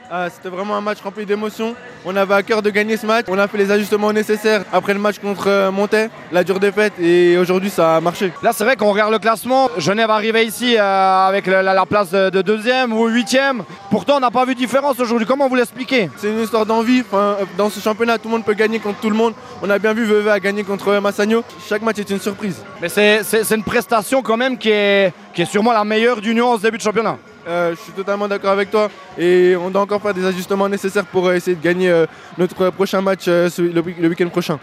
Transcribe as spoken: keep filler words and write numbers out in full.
Ah, c'était vraiment un match rempli d'émotions. On avait à cœur de gagner ce match. On a fait les ajustements nécessaires après le match contre euh, Montais, la dure défaite, et aujourd'hui ça a marché. Là, c'est vrai qu'on regarde le classement. Genève arrivait ici euh, avec la, la, la place de, de deuxième ou huitième. Pourtant, on n'a pas vu de différence aujourd'hui. Comment vous l'expliquez? C'est une histoire d'envie. Enfin, dans ce championnat, tout le monde peut gagner contre tout le monde. On a bien vu Vevey a gagné contre Massagno. Chaque match est une surprise. Mais c'est une prestation quand même qui est, qui est sûrement la meilleure d'Union en ce début de championnat. Euh, je suis totalement d'accord avec toi et on doit encore faire des ajustements nécessaires pour euh, essayer de gagner euh, notre prochain match euh, le, le week-end prochain.